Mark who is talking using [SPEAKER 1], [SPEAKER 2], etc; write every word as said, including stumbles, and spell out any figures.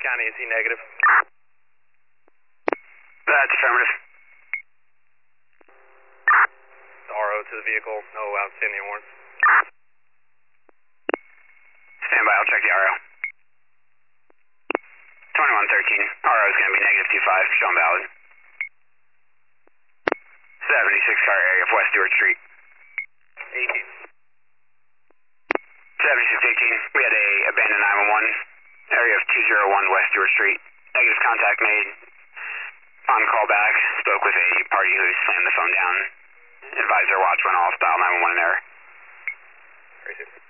[SPEAKER 1] County, is he negative?
[SPEAKER 2] That's affirmative.
[SPEAKER 1] R O to the vehicle, no outstanding warrants.
[SPEAKER 2] Stand by, I'll check the R O. twenty-one thirteen, R O is going to be negative two five, showing valid. seventy-six car area of West Stewart Street.
[SPEAKER 1] eighteen.
[SPEAKER 2] seventy-six eighteen, we had a abandoned nine one one, area of two oh one West Stewart Street. Negative contact made. On call back, spoke with a party who slammed the phone down. Advisor watch went off, dial nine one one in error.
[SPEAKER 1] Appreciate it.